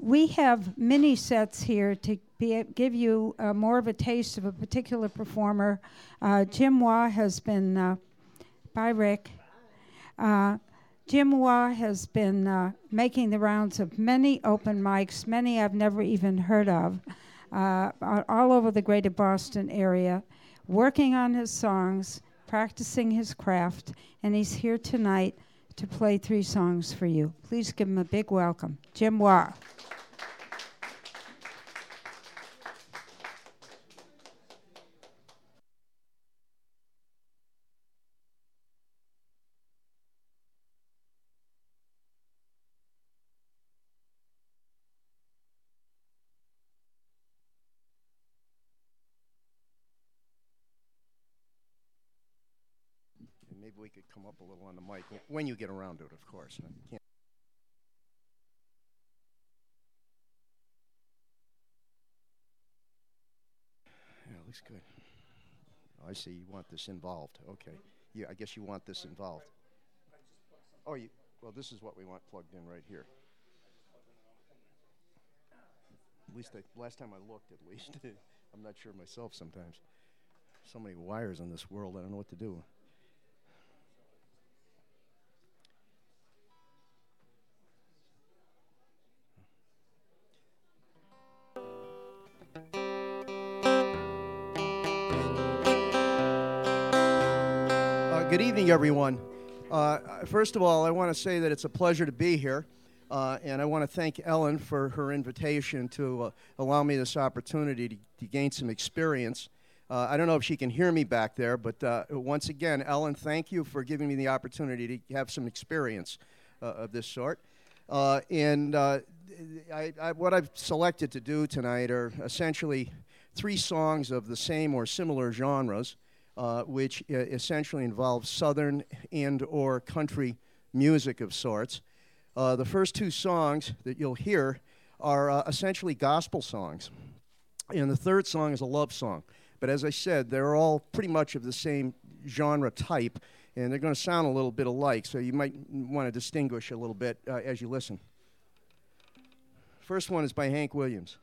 We have mini sets here to give you more of a taste of a particular performer. Jim Waugh has been, bye Rick. Jim Waugh has been making the rounds of many open mics, many I've never even heard of, all over the greater Boston area, working on his songs, practicing his craft, and he's here tonight to play 3 songs for you. Please give him a big welcome. Jim Waugh. Maybe we could come up a little on the mic when you get around to it, of course. Yeah, looks good. I see you want this involved. Okay. Yeah, I guess you want this involved. Oh, well, this is what we want plugged in right here. At least last time I looked, at least. I'm not sure myself sometimes. So many wires in this world, I don't know what to do. Good evening, everyone. First of all, I want to say that it's a pleasure to be here, and I want to thank Ellen for her invitation to allow me this opportunity to gain some experience. I don't know if she can hear me back there, but once again, Ellen, thank you for giving me the opportunity to have some experience of this sort. What I've selected to do tonight are essentially 3 songs of the same or similar genres, which essentially involves Southern and or country music of sorts. The first 2 songs that you'll hear are essentially gospel songs. And the third song is a love song. But as I said, they're all pretty much of the same genre type, and they're going to sound a little bit alike, so you might want to distinguish a little bit as you listen. First one is by Hank Williams.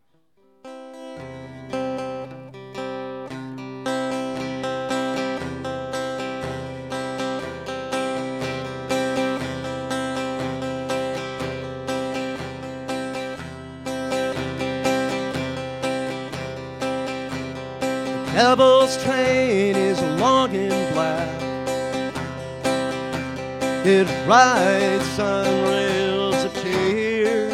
Devil's train is long and black. It rides on rails of tears.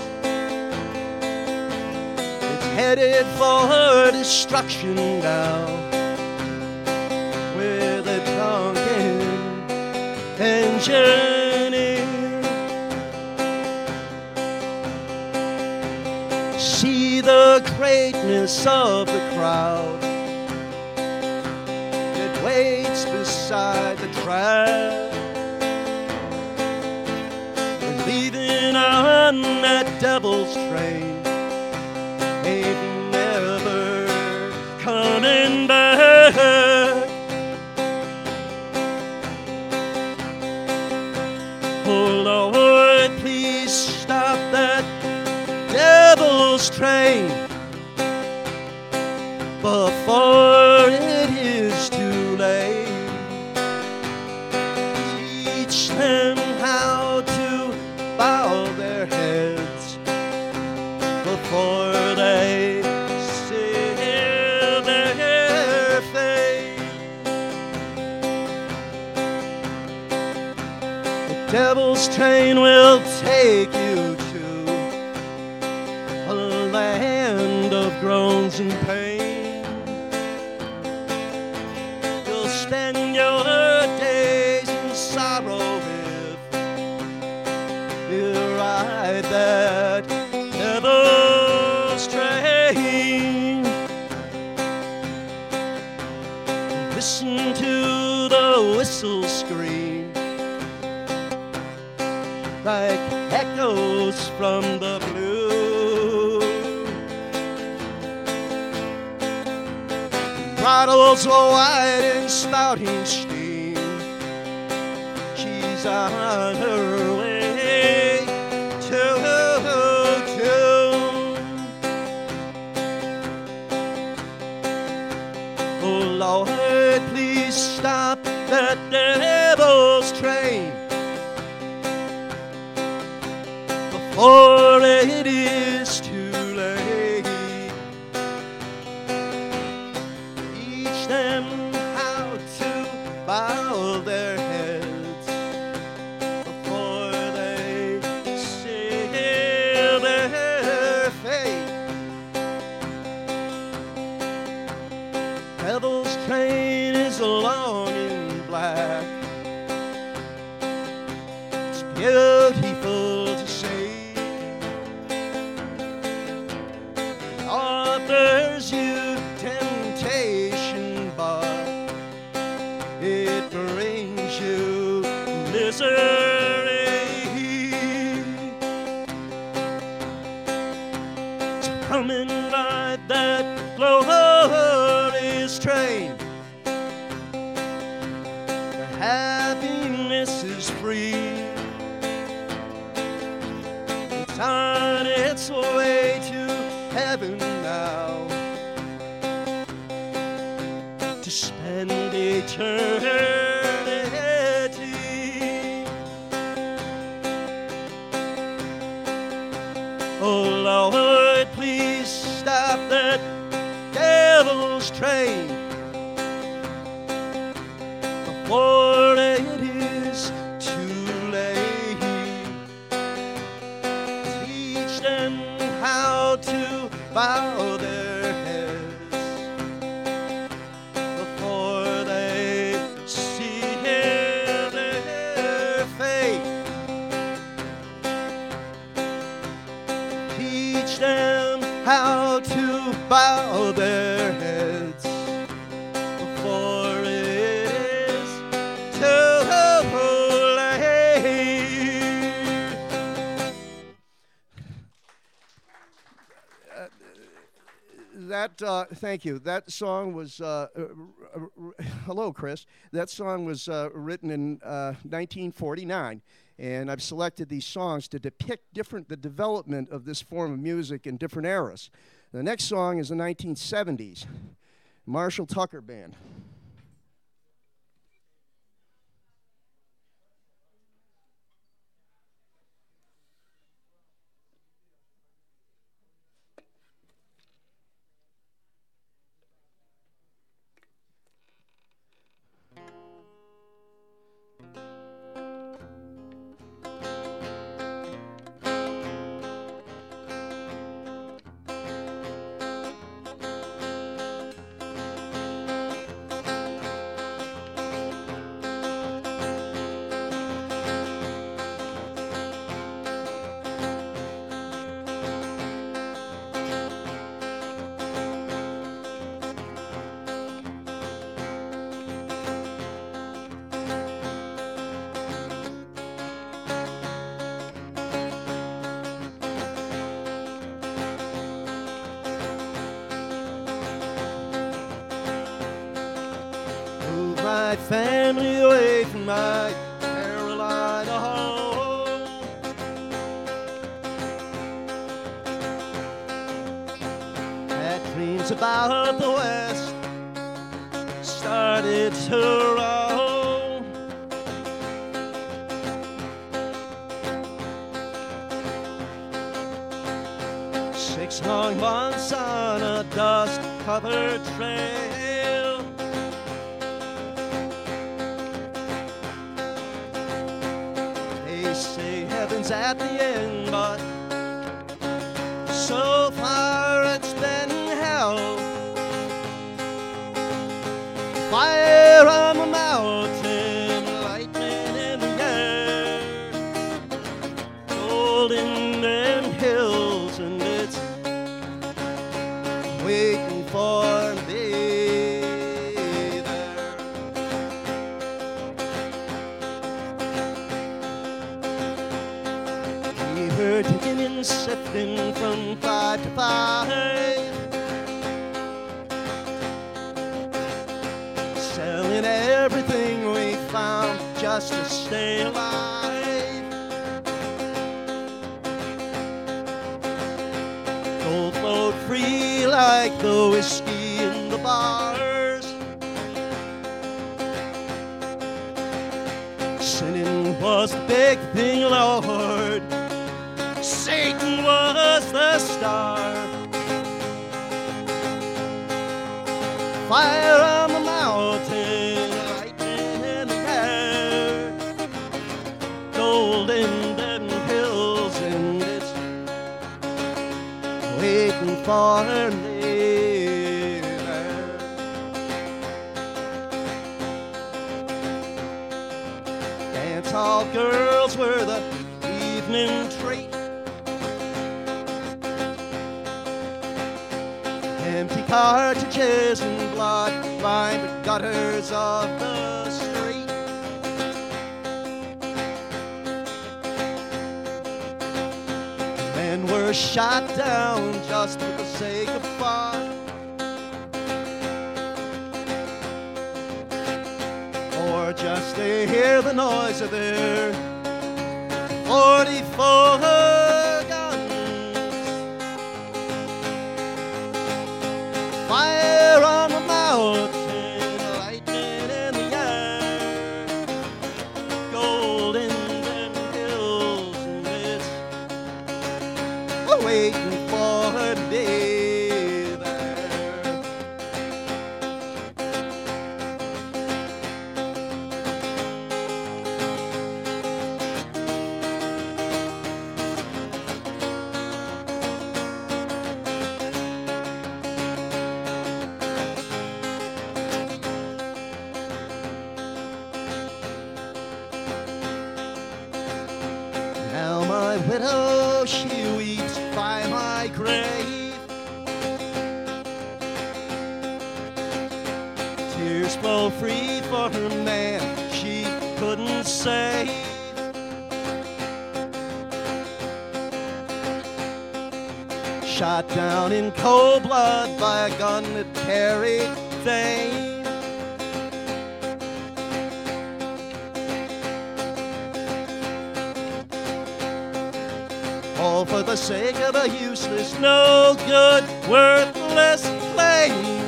It's headed for destruction now, with a drunken engineer. See the greatness of the crowd waits beside the track, and leaving on that devil's train ain't never coming back. Oh Lord, please stop that devil's train before it is too late. Teach them how to bow their heads before they seal their fate. The devil's train will take you to a land of groans and pain. Spend your days in sorrow if you ride that devil's train. Listen to the whistle scream like echoes from the blue. Throttles are wide and spouting steam. She's on her way to before it is too late. Teach them how to bow their heads before they seal their fate. Devil's train is long in black. It's beautiful to see. It offers you temptation, but it brings you misery. So come and ride that glorious train. The happiness is free. It's on its way to heaven now, to spend eternity. Oh Lord, please stop that devil's train before it is too late. Teach them how to bow their heads before they seal their fate. Teach them how to bow their heads before it is too late. Thank you. That song was, hello, Chris. That song was written in 1949, and I've selected these songs to depict the development of this form of music in different eras. The next song is the 1970s, Marshall Tucker Band. My family away from my Carolina home. Had dreams about the West, started to roam. Six long months on a dust-covered trail. Say heaven's at the end, but so far it's been hell. Fire on the mountain, lightning in the air, gold in them hills, and it's waiting for me. Digging and sifting from 5 to 5, selling everything we found just to stay alive. Gold flowed free like the whiskey in the bars. Sinning was the big thing, Lord. Satan was the star. Fire on the mountain, lightning in the air, gold in them hills, and it's waiting for me there. Dance hall girls were the evening treat. Empty cartridges and blood-blind gutters of the street. Men were shot down just for the sake of fun, or just to hear the noise of their 44 guns. Fire on the mountain, lightning in the air, gold in them hills, and it's waiting for me there. Now my widow, she weeps by my grave. Tears flow free for her man she couldn't save. Shot down in cold blood by a gun that carried fame. All for the sake of a useless, no good, worthless flame.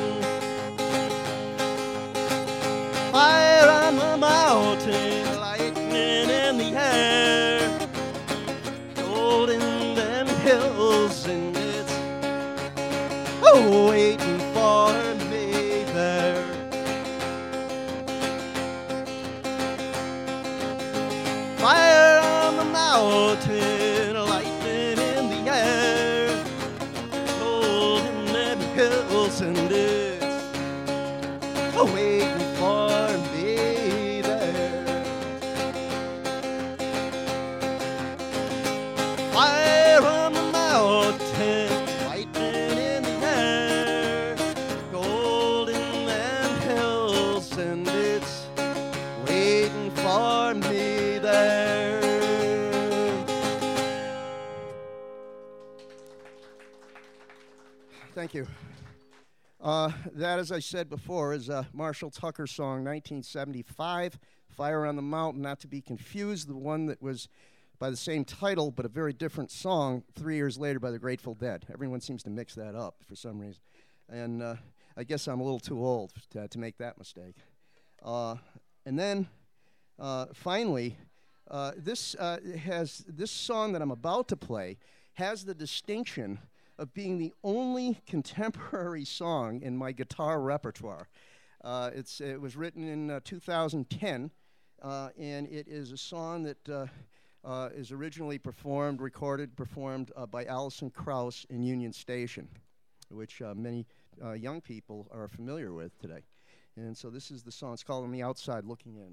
Fire on the mountain, lightning in the air, gold in them hills, and it's waiting for me there. Fire on the mountain, lightning in the air, gold in them hills, and it's waiting for me there. Fire on the mountain, lightning in the air, gold in them hills, and it's waiting for me there. Thank you. That, as I said before, is a Marshall Tucker song, 1975, Fire on the Mountain, not to be confused, the one that was by the same title, but a very different song 3 years later by the Grateful Dead. Everyone seems to mix that up for some reason. And I guess I'm a little too old to make that mistake. And then, finally, this song that I'm about to play has the distinction of being the only contemporary song in my guitar repertoire. It was written in 2010, and it is a song that is originally recorded, performed by Alison Krauss in Union Station, which many young people are familiar with today. And so this is the song. It's called On the Outside Looking In.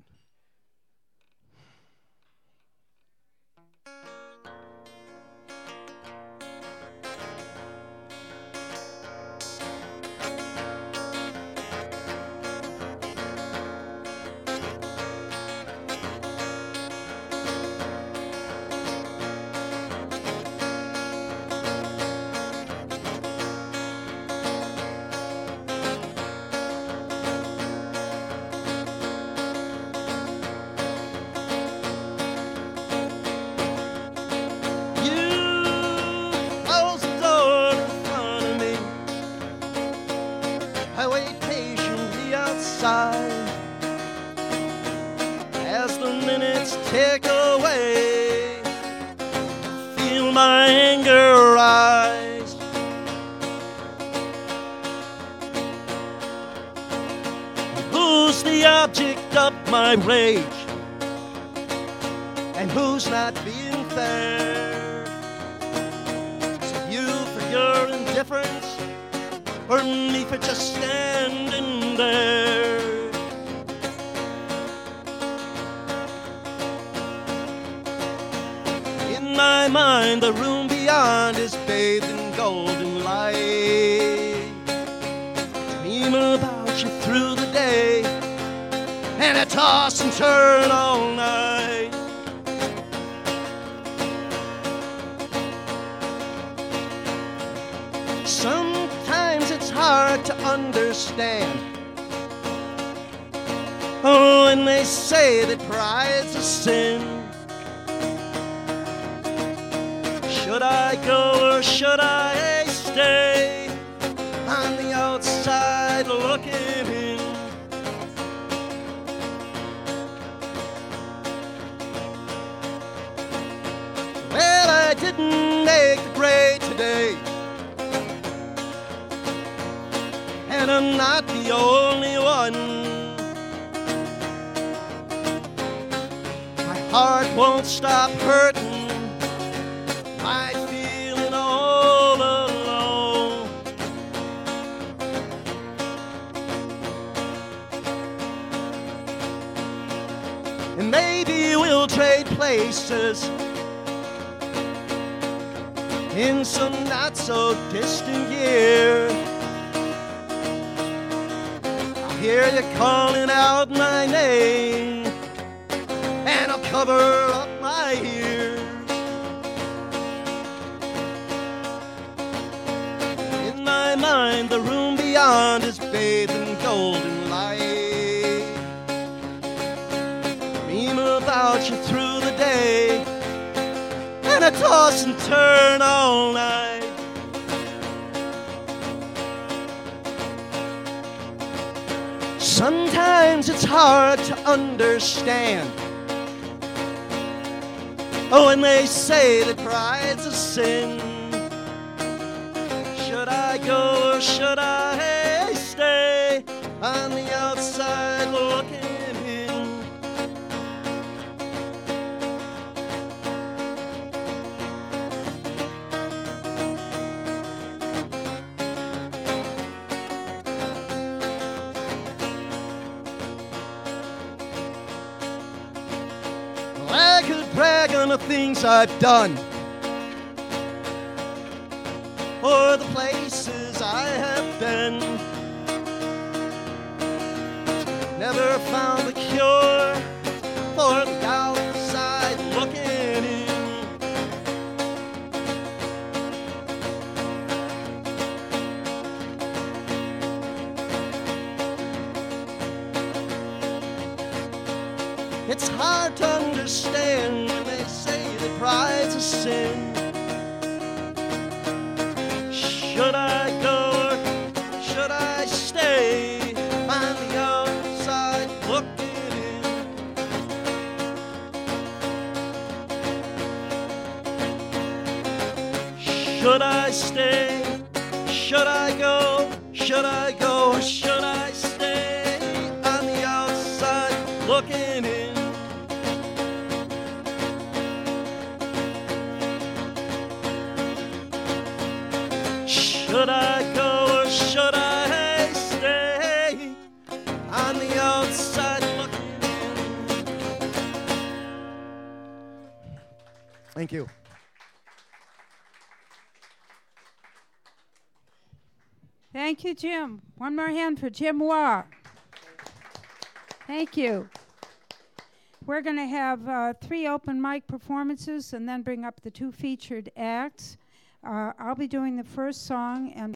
anger rise. Who's the object of my rage? And who's not being fair? Is it you for your indifference, or me for just standing there? In my mind, the room beyond is bathed in golden light. Dream about you through the day, and I toss and turn all night. Sometimes it's hard to understand. Oh, and they say that pride's a sin. Should I go or should I stay on the outside looking in? Well, I didn't make the grade today, and I'm not the only one. My heart won't stop hurting. I'm feeling all alone. And maybe we'll trade places in some not so distant year. I'll hear you calling out my name, and I'll cover up my ears. In my mind, the room beyond is bathed in golden light. Dream about you through the day, and I toss and turn all night. Sometimes it's hard to understand. Oh, and they say that pride's a sin. Should I go or should I stay on the outside looking in? Well, I could brag on the things I've done, or the places I have been. Never found the cure for the outside looking in. It's hard to understand when they say that pride's a sin. Should I go or should I stay on the outside looking in? Should I stay? Should I go? Should I go or should I stay on the outside looking in? Should I go or should I stay on the outside looking in? Thank you. Thank you, Jim. One more hand for Jim Waugh. Thank you. We're going to have 3 open mic performances and then bring up the 2 featured acts. I'll be doing the first song, and